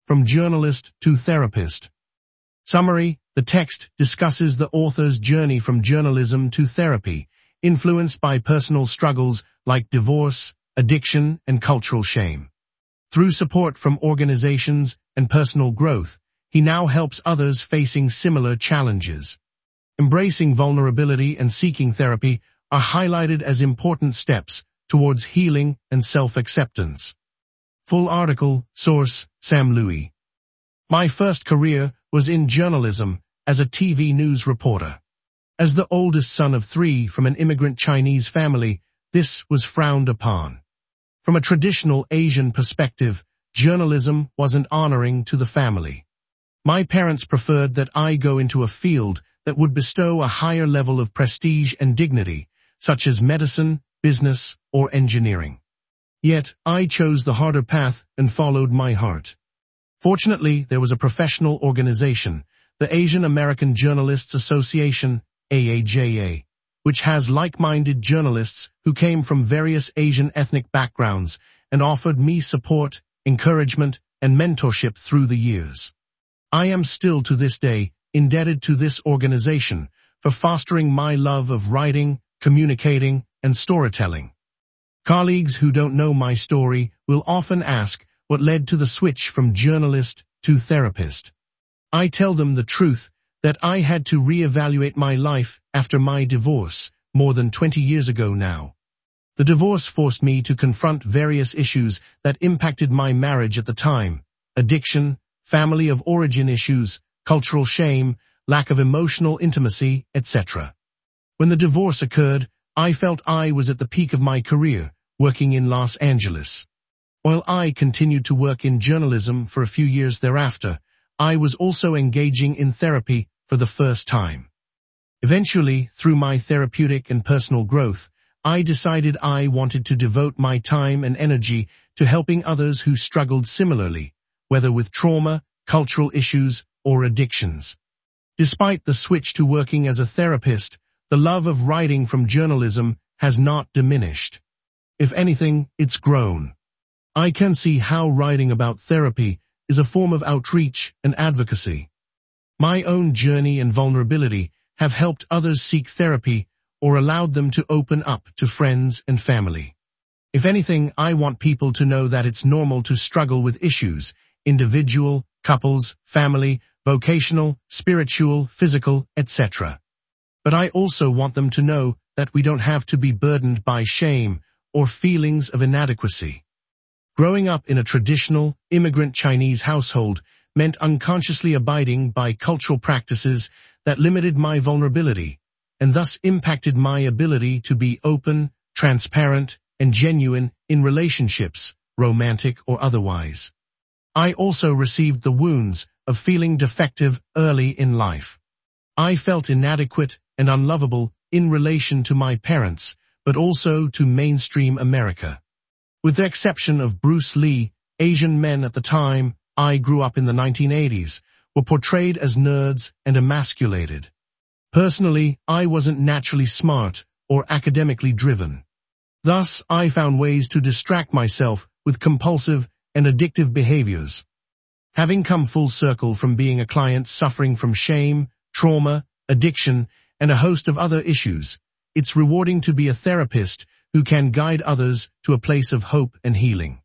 from Journalist to Therapist. Summary: the text discusses the author's journey from journalism to therapy, influenced by personal struggles like divorce, addiction, and cultural shame. Through support from organizations and personal growth, he now helps others facing similar challenges. Embracing vulnerability and seeking therapy are highlighted as important steps towards healing and self-acceptance. Full article, source, Sam Louie. My first career was in journalism as a TV news reporter. As the oldest son of 3 from an immigrant Chinese family, this was frowned upon. From a traditional Asian perspective, journalism wasn't honoring to the family. My parents preferred that I go into a field that would bestow a higher level of prestige and dignity, such as medicine, business, or engineering. Yet, I chose the harder path and followed my heart. Fortunately, there was a professional organization, the Asian American Journalists Association, AAJA, which has like-minded journalists who came from various Asian ethnic backgrounds and offered me support, encouragement, and mentorship through the years. I am still to this day indebted to this organization for fostering my love of writing, communicating, and storytelling. Colleagues who don't know my story will often ask what led to the switch from journalist to therapist. I tell them the truth that I had to reevaluate my life after my divorce more than 20 years ago now. The divorce forced me to confront various issues that impacted my marriage at the time: addiction, family of origin issues, cultural shame, lack of emotional intimacy, etc. When the divorce occurred, I felt I was at the peak of my career, working in Los Angeles. While I continued to work in journalism for a few years thereafter, I was also engaging in therapy for the first time. Eventually, through my therapeutic and personal growth, I decided I wanted to devote my time and energy to helping others who struggled similarly, whether with trauma, cultural issues, or addictions. Despite the switch to working as a therapist, the love of writing from journalism has not diminished. If anything, it's grown. I can see how writing about therapy is a form of outreach and advocacy. My own journey and vulnerability have helped others seek therapy or allowed them to open up to friends and family. If anything, I want people to know that it's normal to struggle with issues: individual, couples, family, vocational, spiritual, physical, etc. But I also want them to know that we don't have to be burdened by shame or feelings of inadequacy. Growing up in a traditional, immigrant Chinese household meant unconsciously abiding by cultural practices that limited my vulnerability, and thus impacted my ability to be open, transparent, and genuine in relationships, romantic or otherwise. I also received the wounds of feeling defective early in life. I felt inadequate and unlovable in relation to my parents, but also to mainstream America. With the exception of Bruce Lee, Asian men at the time I grew up in the 1980s were portrayed as nerds and emasculated. Personally, I wasn't naturally smart or academically driven. Thus, I found ways to distract myself with compulsive and addictive behaviors. Having come full circle from being a client suffering from shame, trauma, addiction, and a host of other issues, it's rewarding to be a therapist who can guide others to a place of hope and healing.